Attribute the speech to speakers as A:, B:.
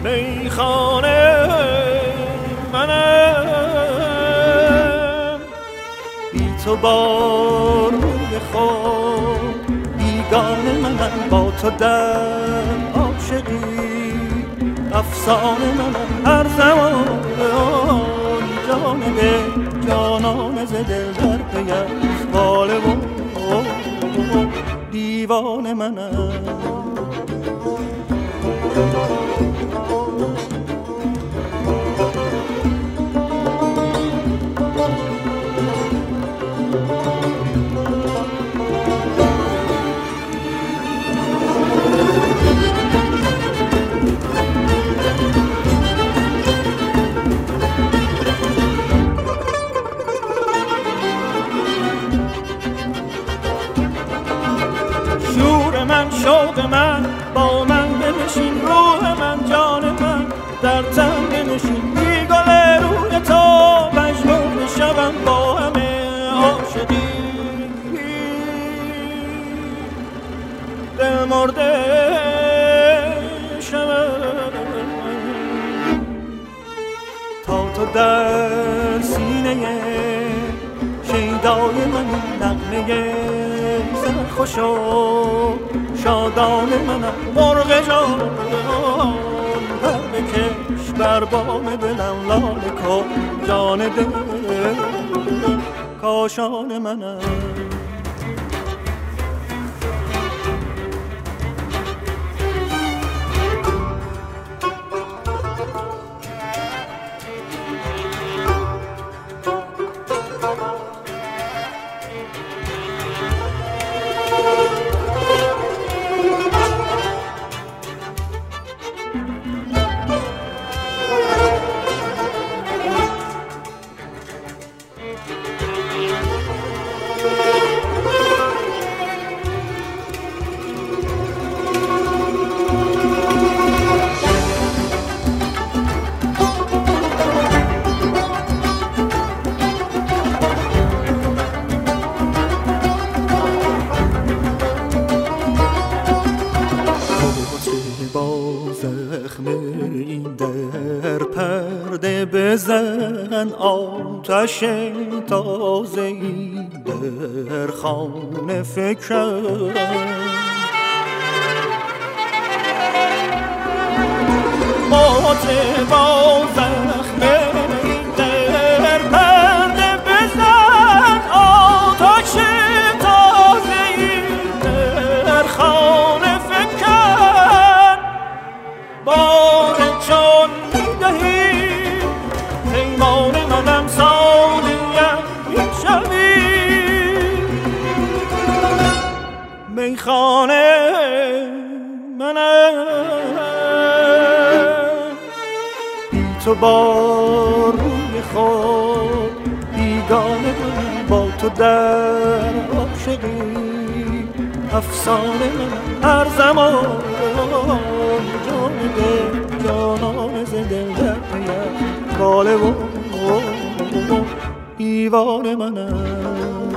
A: میخانه منم، بی تو با روی خود بیگانه منم، با تو در عاشقی افسانه منم، هر زمان جان دل جانان ز دل در پی اقبال و دیوانه منم. شوق من با من بنشین، روح من جان من در تن بنشین، بی گل روی تو مجنون شوم با همه عاشقی، دل مرده شوم تا تو در سینه شیدای من نغمه سرخوش و شادان منم، مرغ جان پر بکش بر بام دلم، لاله کن جان دل کاشان منم. بزن آتش تازه‌ای در خانه فکرم، موت با زخم در پرده بزن آتش تازه‌ای در خانه فکرم، بار چون می‌دهی پیمان منم سالیم میشوی، میخانه منم، بی تو با روی خود بیگانه منم، با تو در عاشقی افسانه منم، هر زمان جان دل جانان ز دل در پیم باله و دیوانه منم.